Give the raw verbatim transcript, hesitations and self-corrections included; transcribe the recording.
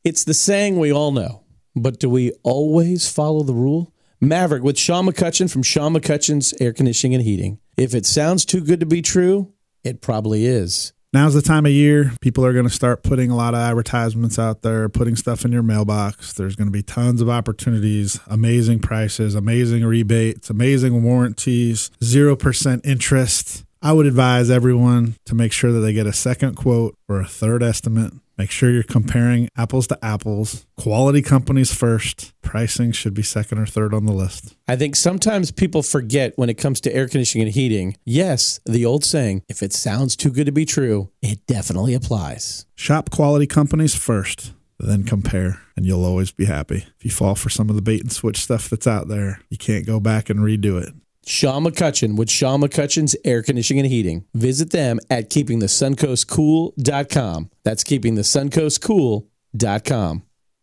It's the saying we all know, but do we always follow the rule? Maverick with Sean McCutcheon from Sean McCutcheon's Air Conditioning and Heating. If it sounds too good to be true, it probably is. Now's the time of year. People are going to start putting a lot of advertisements out there, putting stuff in your mailbox. There's going to be tons of opportunities, amazing prices, amazing rebates, amazing warranties, zero percent interest. I would advise everyone to make sure that they get a second quote or a third estimate. Make sure you're comparing apples to apples. Quality companies first. Pricing should be second or third on the list. I think sometimes people forget when it comes to air conditioning and heating. Yes, the old saying, if it sounds too good to be true, it definitely applies. Shop quality companies first, then compare, and you'll always be happy. If you fall for some of the bait and switch stuff that's out there, you can't go back and redo it. Sean McCutcheon with Sean McCutcheon's Air Conditioning and Heating. Visit them at keeping the suncoast cool dot com. That's keeping the suncoast cool dot com.